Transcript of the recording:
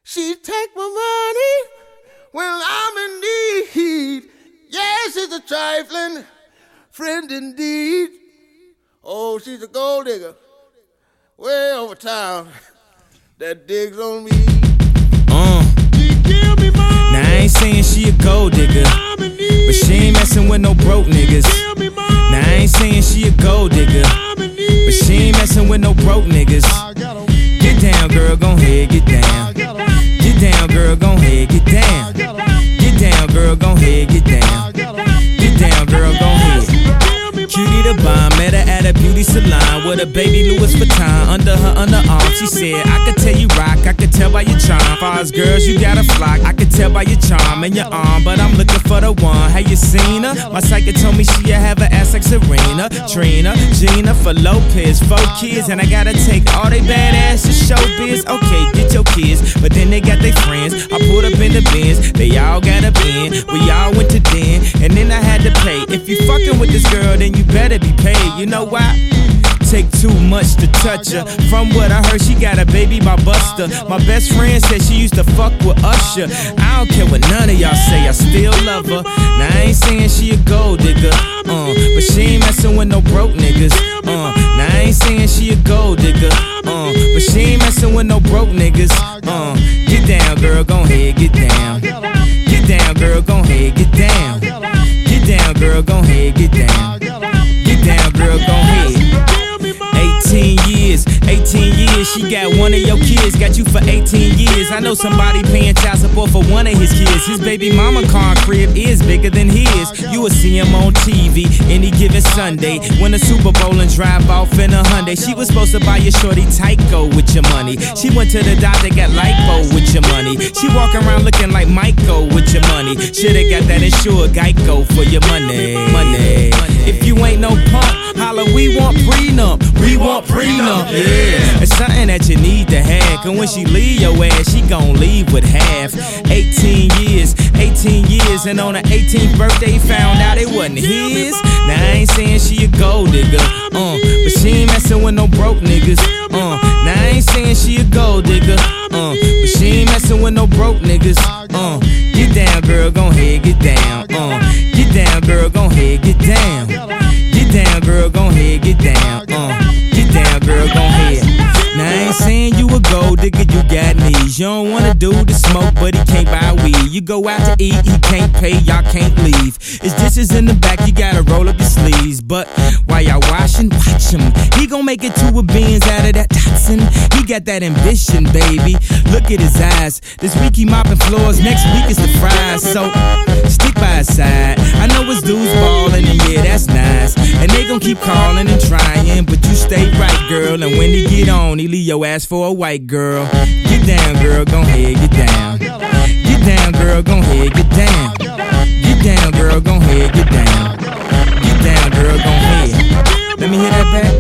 She take my money when I'm in need. Yes, she's a trifling friend indeed. Oh, she's a gold digger way over town that digs on me. She give me money. Now I ain't saying she a gold digger, but she ain't messing with no broke niggas. Now I ain't saying she a gold digger, but she ain't messing with no broke niggas. Get down, girl, gon' head, get down. Get down, girl, gon' head, get down. Get down, girl, gon' head, get down. Get down, girl, gon' head. Cutie the bomb, met her at a beauty salon with a baby Louis Vuitton under her underarm. She said, I could tell you rock, I could tell by your charm. Far as girls, you got a flock, I could tell by your charm and your arm, but I'm looking for the one. Have you seen her? My psychic told me she'll have an ass like Serena, Trina, Gina, for Lopez, 4 kids, and I gotta take all they badass to showbiz. Okay, get your kids, but then they got their friends. I pulled up in the Benz, they all got a bin. We all went to den, and then I had to pay. If you fucking with this girl, then you better be paid. You know why? Take too much to touch her. From what I heard, she got a baby by Buster. My best friend said she used to fuck with Usher. I don't care what none of y'all say, I still love her. Now I ain't saying she a gold digger, but she ain't messing with no broke niggas. Now I ain't saying she a gold digger, but she ain't messing with no broke niggas. Get down, girl, gon' head, get down. Get down, girl, gon' head, get down. Get down, girl, gon' head, get down. Get down, girl, gon' head. 18 years, she got one of your kids, got you for 18 years. I know somebody paying child support for one of his kids. His baby mama car crib is bigger than his. You will see him on TV any given Sunday. Win a Super Bowl and drive off in a Hyundai. She was supposed to buy your shorty Tyco with your money. She went to the doctor, got lipo with your money. She walk around looking like Michael with your money. Shoulda got that insured Geico for your money. If you ain't no punk, holla, we want prenup. We want prenup, yeah. It's something that you need to have, cause when she leave your ass, she gon' leave with half. 18 years, and on her 18th birthday, found out it wasn't his. Now I ain't saying she a gold digger, but she ain't messing with no broke niggas. Now I ain't saying she a gold digger, but she ain't messing with no broke niggas. Get down, girl, gon' head, get down. Get down, girl, gon' head, get down. Get down, girl, gon' head, get down. Get down, girl, gon' head. Now I ain't saying you a gold digger, you got knees. You don't wanna do the smoke, but he can't buy weed. You go out to eat, he can't pay, y'all can't leave. His dishes in the back, you gotta roll up your sleeves. But while y'all washing, watch him. He gon' make it 2 beans out of that Datsun. He got that ambition, baby. Look at his eyes. This week he mopping floors, next week is the fries. So stick by his side. I know his dudes ballin', and yeah, that's nice. And they gon' keep calling and trying, but you stay right, girl. And when he get on, he leave your ass for a white girl. Get down, girl, gon' head, get down. Get down, girl, gon' head, get down. Get down, girl, gon' head, get down. Get down, girl, gon' head. Let me hear that back.